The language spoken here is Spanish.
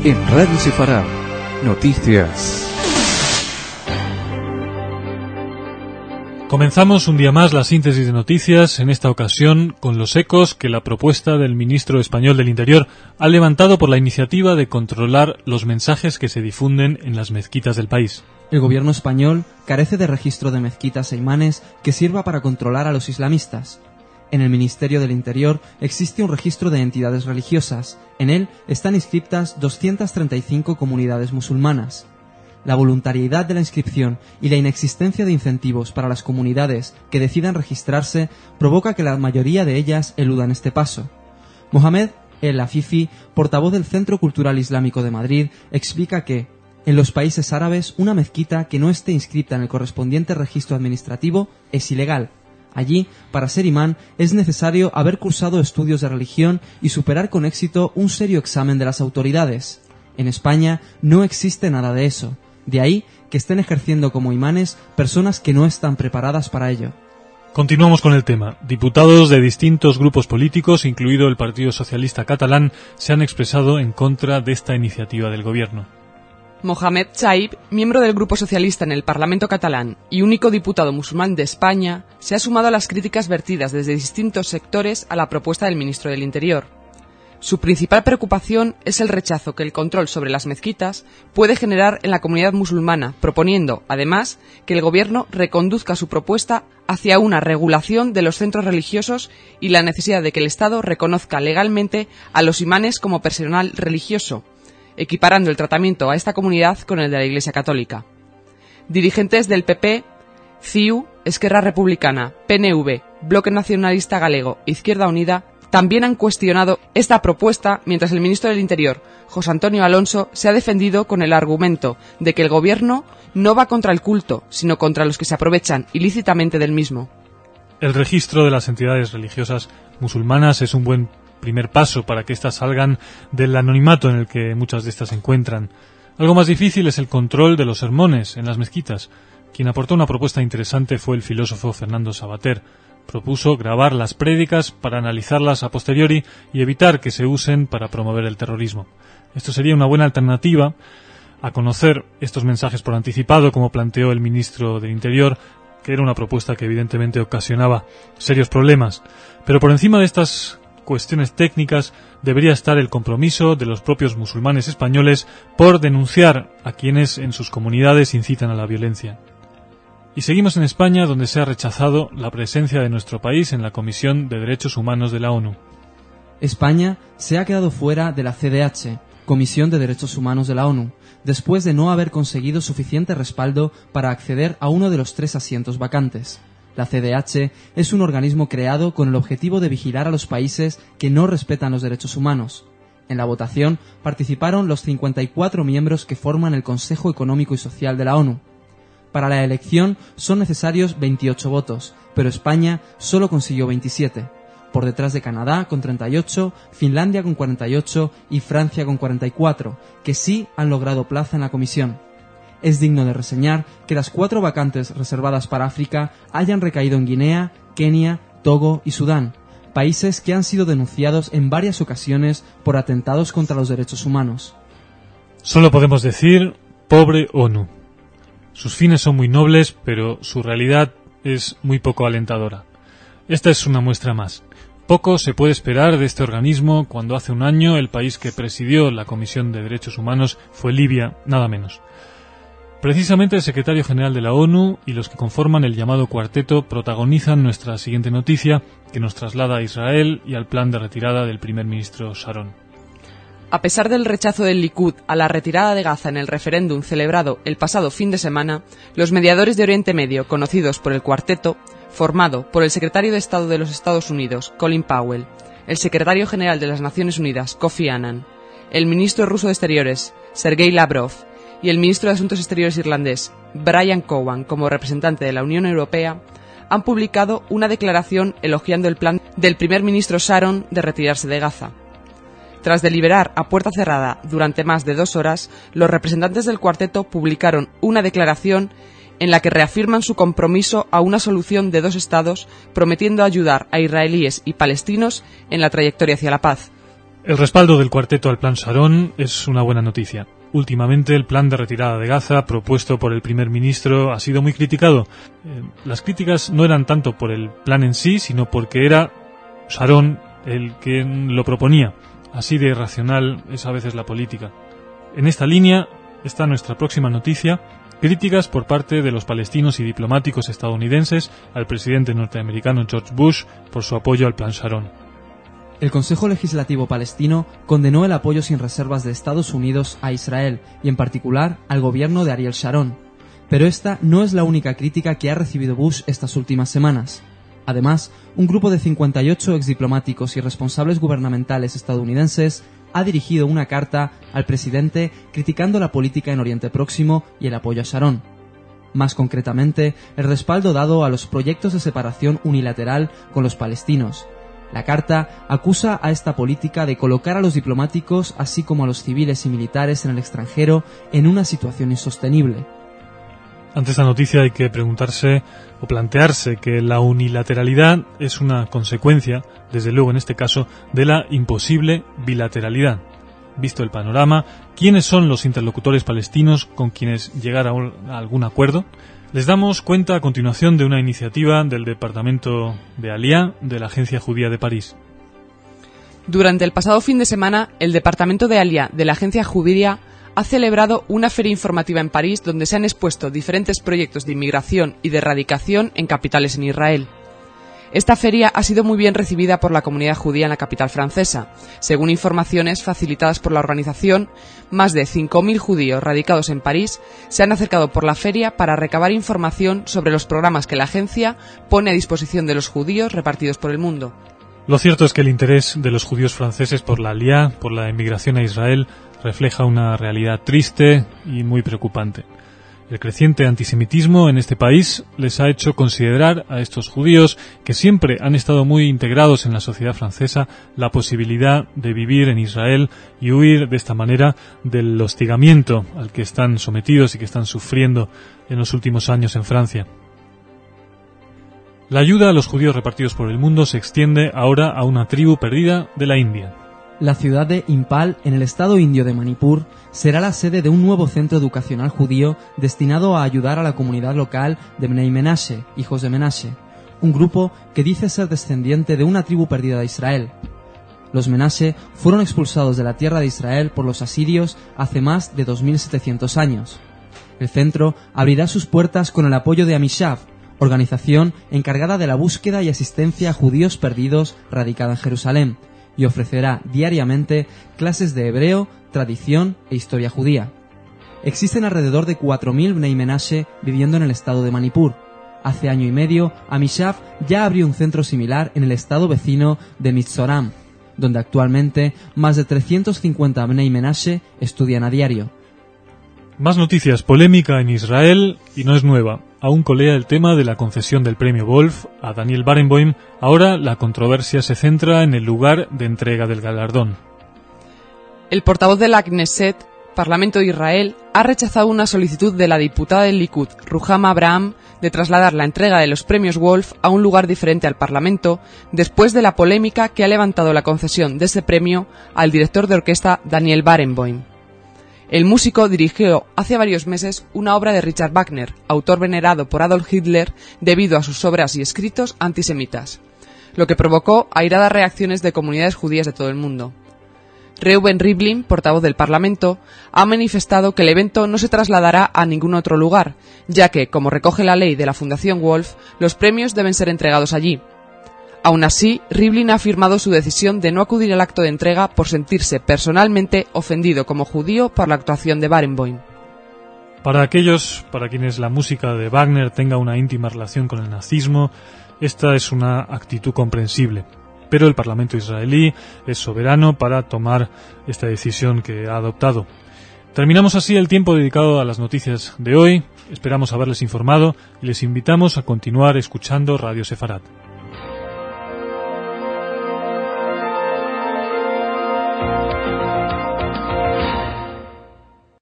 En Radio Sefarad, noticias. Comenzamos un día más la síntesis de noticias, en esta ocasión con los ecos que la propuesta del ministro español del Interior ha levantado por la iniciativa de controlar los mensajes que se difunden en las mezquitas del país. El gobierno español carece de registro de mezquitas e imanes que sirva para controlar a los islamistas. En el Ministerio del Interior existe un registro de entidades religiosas. En él están inscriptas 235 comunidades musulmanas. La voluntariedad de la inscripción y la inexistencia de incentivos para las comunidades que decidan registrarse provoca que la mayoría de ellas eludan este paso. Mohamed El Afifi, portavoz del Centro Cultural Islámico de Madrid, explica que en los países árabes una mezquita que no esté inscrita en el correspondiente registro administrativo es ilegal. Allí, para ser imán, es necesario haber cursado estudios de religión y superar con éxito un serio examen de las autoridades. En España no existe nada de eso. De ahí que estén ejerciendo como imanes personas que no están preparadas para ello. Continuamos con el tema. Diputados de distintos grupos políticos, incluido el Partido Socialista Catalán, se han expresado en contra de esta iniciativa del gobierno. Mohamed Chaib, miembro del Grupo Socialista en el Parlamento catalán y único diputado musulmán de España, se ha sumado a las críticas vertidas desde distintos sectores a la propuesta del ministro del Interior. Su principal preocupación es el rechazo que el control sobre las mezquitas puede generar en la comunidad musulmana, proponiendo, además, que el gobierno reconduzca su propuesta hacia una regulación de los centros religiosos y la necesidad de que el Estado reconozca legalmente a los imanes como personal religioso, equiparando el tratamiento a esta comunidad con el de la Iglesia Católica. Dirigentes del PP, CiU, Esquerra Republicana, PNV, Bloque Nacionalista Galego e Izquierda Unida también han cuestionado esta propuesta, mientras el ministro del Interior, José Antonio Alonso, se ha defendido con el argumento de que el gobierno no va contra el culto, sino contra los que se aprovechan ilícitamente del mismo. El registro de las entidades religiosas musulmanas es un buen primer paso para que éstas salgan del anonimato en el que muchas de estas se encuentran. Algo más difícil es el control de los sermones en las mezquitas. Quien aportó una propuesta interesante fue el filósofo Fernando Savater. Propuso grabar las prédicas para analizarlas a posteriori y evitar que se usen para promover el terrorismo. Esto sería una buena alternativa a conocer estos mensajes por anticipado, como planteó el ministro del Interior, que era una propuesta que evidentemente ocasionaba serios problemas. Pero por encima de estas cuestiones técnicas debería estar el compromiso de los propios musulmanes españoles por denunciar a quienes en sus comunidades incitan a la violencia. Y seguimos en España, donde se ha rechazado la presencia de nuestro país en la Comisión de Derechos Humanos de la ONU. España se ha quedado fuera de la CDH, Comisión de Derechos Humanos de la ONU, después de no haber conseguido suficiente respaldo para acceder a uno de los 3 asientos vacantes. La CDH es un organismo creado con el objetivo de vigilar a los países que no respetan los derechos humanos. En la votación participaron los 54 miembros que forman el Consejo Económico y Social de la ONU. Para la elección son necesarios 28 votos, pero España solo consiguió 27, por detrás de Canadá con 38, Finlandia con 48 y Francia con 44, que sí han logrado plaza en la comisión. Es digno de reseñar que las 4 vacantes reservadas para África hayan recaído en Guinea, Kenia, Togo y Sudán, países que han sido denunciados en varias ocasiones por atentados contra los derechos humanos. Solo podemos decir, pobre ONU. Sus fines son muy nobles, pero su realidad es muy poco alentadora. Esta es una muestra más. Poco se puede esperar de este organismo cuando hace un año el país que presidió la Comisión de Derechos Humanos fue Libia, nada menos. Precisamente el secretario general de la ONU y los que conforman el llamado cuarteto protagonizan nuestra siguiente noticia, que nos traslada a Israel y al plan de retirada del primer ministro Sharon. A pesar del rechazo del Likud a la retirada de Gaza en el referéndum celebrado el pasado fin de semana, los mediadores de Oriente Medio, conocidos por el Cuarteto, formado por el secretario de Estado de los Estados Unidos, Colin Powell, el secretario general de las Naciones Unidas, Kofi Annan, el ministro ruso de Exteriores, Sergei Lavrov, y el ministro de Asuntos Exteriores irlandés, Brian Cowan, como representante de la Unión Europea, han publicado una declaración elogiando el plan del primer ministro Sharon de retirarse de Gaza. Tras deliberar a puerta cerrada durante más de 2 horas, los representantes del cuarteto publicaron una declaración en la que reafirman su compromiso a una solución de 2 estados, prometiendo ayudar a israelíes y palestinos en la trayectoria hacia la paz. El respaldo del cuarteto al Plan Sharon es una buena noticia. Últimamente el plan de retirada de Gaza propuesto por el primer ministro ha sido muy criticado. Las críticas no eran tanto por el plan en sí, sino porque era Sharon el que lo proponía. Así de irracional es a veces la política. En esta línea está nuestra próxima noticia: críticas por parte de los palestinos y diplomáticos estadounidenses al presidente norteamericano George Bush por su apoyo al Plan Sharon. El Consejo Legislativo palestino condenó el apoyo sin reservas de Estados Unidos a Israel y en particular al gobierno de Ariel Sharon. Pero esta no es la única crítica que ha recibido Bush estas últimas semanas. Además, un grupo de 58 exdiplomáticos y responsables gubernamentales estadounidenses ha dirigido una carta al presidente criticando la política en Oriente Próximo y el apoyo a Sharon. Más concretamente, el respaldo dado a los proyectos de separación unilateral con los palestinos. La carta acusa a esta política de colocar a los diplomáticos, así como a los civiles y militares en el extranjero, en una situación insostenible. Ante esta noticia hay que preguntarse o plantearse que la unilateralidad es una consecuencia, desde luego en este caso, de la imposible bilateralidad. Visto el panorama, ¿quiénes son los interlocutores palestinos con quienes llegar a algún acuerdo? Les damos cuenta a continuación de una iniciativa del Departamento de Aliyah de la Agencia Judía de París. Durante el pasado fin de semana, el Departamento de Aliyah de la Agencia Judía ha celebrado una feria informativa en París donde se han expuesto diferentes proyectos de inmigración y de erradicación en capitales en Israel. Esta feria ha sido muy bien recibida por la comunidad judía en la capital francesa. Según informaciones facilitadas por la organización, más de 5.000 judíos radicados en París se han acercado por la feria para recabar información sobre los programas que la agencia pone a disposición de los judíos repartidos por el mundo. Lo cierto es que el interés de los judíos franceses por la Aliyah, por la inmigración a Israel, refleja una realidad triste y muy preocupante. El creciente antisemitismo en este país les ha hecho considerar a estos judíos, que siempre han estado muy integrados en la sociedad francesa, la posibilidad de vivir en Israel y huir de esta manera del hostigamiento al que están sometidos y que están sufriendo en los últimos años en Francia. La ayuda a los judíos repartidos por el mundo se extiende ahora a una tribu perdida de la India. La ciudad de Impal, en el estado indio de Manipur, será la sede de un nuevo centro educacional judío destinado a ayudar a la comunidad local de Bnei Menashe, hijos de Menashe, un grupo que dice ser descendiente de una tribu perdida de Israel. Los Menashe fueron expulsados de la tierra de Israel por los asirios hace más de 2.700 años. El centro abrirá sus puertas con el apoyo de Amishav, organización encargada de la búsqueda y asistencia a judíos perdidos radicada en Jerusalén, y ofrecerá diariamente clases de hebreo, tradición e historia judía. Existen alrededor de 4.000 Bnei Menashe viviendo en el estado de Manipur. Hace año y medio, Amishav ya abrió un centro similar en el estado vecino de Mitzoram, donde actualmente más de 350 Bnei Menashe estudian a diario. Más noticias: polémica en Israel, y no es nueva. Aún colea el tema de la concesión del premio Wolf a Daniel Barenboim. Ahora la controversia se centra en el lugar de entrega del galardón. El portavoz de la Knesset, Parlamento de Israel, ha rechazado una solicitud de la diputada del Likud, Ruhama Abraham, de trasladar la entrega de los premios Wolf a un lugar diferente al Parlamento, después de la polémica que ha levantado la concesión de ese premio al director de orquesta Daniel Barenboim. El músico dirigió hace varios meses una obra de Richard Wagner, autor venerado por Adolf Hitler debido a sus obras y escritos antisemitas, lo que provocó airadas reacciones de comunidades judías de todo el mundo. Reuben Rivlin, portavoz del Parlamento, ha manifestado que el evento no se trasladará a ningún otro lugar, ya que, como recoge la ley de la Fundación Wolf, los premios deben ser entregados allí. Aún así, Rivlin ha afirmado su decisión de no acudir al acto de entrega por sentirse personalmente ofendido como judío por la actuación de Barenboim. Para aquellos para quienes la música de Wagner tenga una íntima relación con el nazismo, esta es una actitud comprensible. Pero el Parlamento israelí es soberano para tomar esta decisión que ha adoptado. Terminamos así el tiempo dedicado a las noticias de hoy. Esperamos haberles informado y les invitamos a continuar escuchando Radio Sefarat.